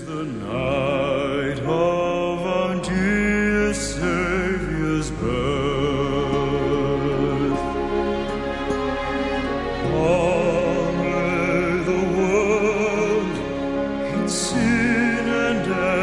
the night of our dear Saviour's birth. All may the world its sin and